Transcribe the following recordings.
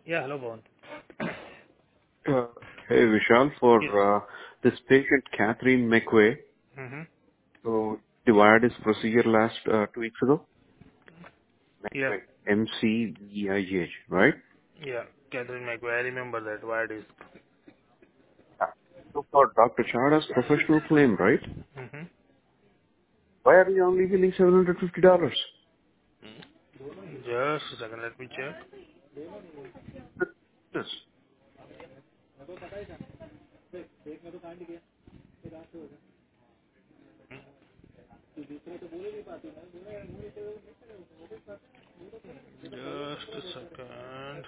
Yeah, hello, Bhavan. Uh, Hey, Vishal, for Yes. this patient, Catherine McVeigh, Mm-hmm. who divided his procedure last 2 weeks ago. Yeah, McVeigh, McVeigh, right? yeah. Catherine McVeigh, I remember that. Why disk? Yeah. So for Dr. Chada's professional claim, right? Mm-hmm. Why are we only billing $750? Just a second, let me check. Yes. Just a second.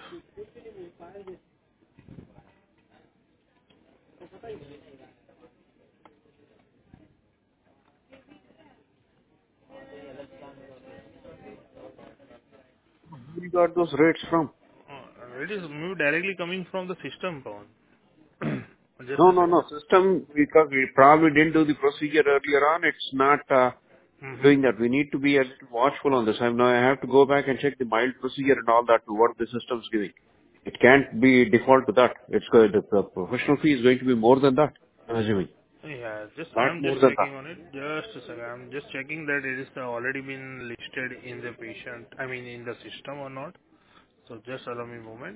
Where you got those rates from? It is maybe directly coming from the system, Bhavan. Just No, a no, second. no. System, because we probably didn't do the procedure earlier on, it's not Mm-hmm. doing that. We need to be a little watchful on this. I have to go back and check the mild procedure and all that to what the system's giving. It can't be default to that. It's good. The professional fee is going to be more than that, I'm assuming. Yeah, Lot I'm more just than checking that. on it. Just a second. I'm just checking that it is already been listed in the patient, I mean in the system or not. So just allow me a moment.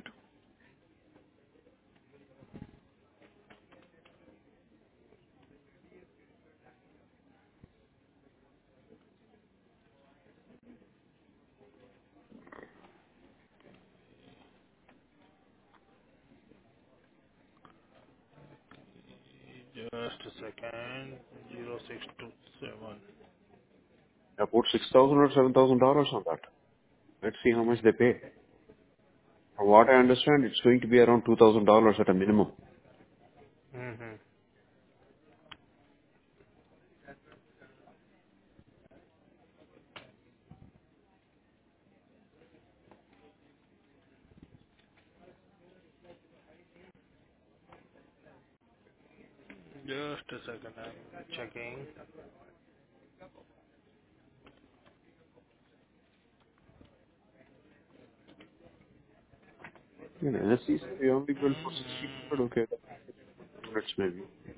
Just a second. 0627. I put $6,000 or $7,000 on that. Let's see how much they pay. From what I understand, it's going to be around $2,000 at a minimum. Mm-hmm. Just a second, I'm checking. In NSC, we only bill for Mm, 1,600. Okay, that's maybe.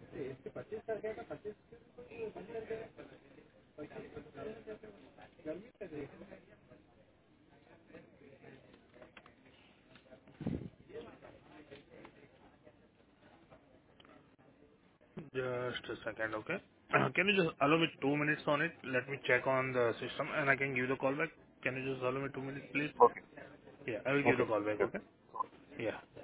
just a second, okay? Can you just allow me 2 minutes on it? Let me check on the system and I can give the call back. Can you just allow me 2 minutes, please? Okay. Yeah, I will give the Okay. call back, Sure. okay? Yeah.